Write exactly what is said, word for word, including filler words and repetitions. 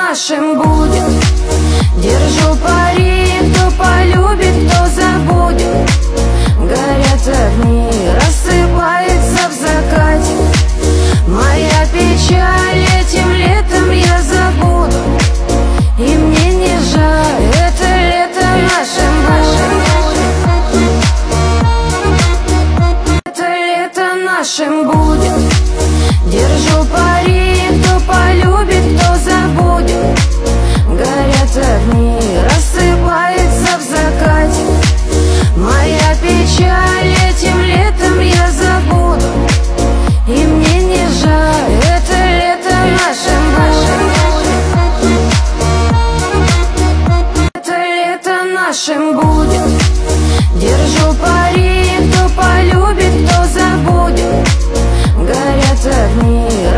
нашим будет. Держу пари, кто полюбит, кто забудет. Горят огни, рассыпается в закате. Моя печаль этим летом я забуду. И мне не жаль, это лето нашим будет. Это лето нашим будет. Держу пари, кто полюбит, кто забудет. Горят огни, рассыпается в закате. Моя печаль этим летом я забуду. И мне не жаль, это лето нашим будет. Это лето нашим будет. Держу пари, кто полюбит, кто забудет. Горят огни.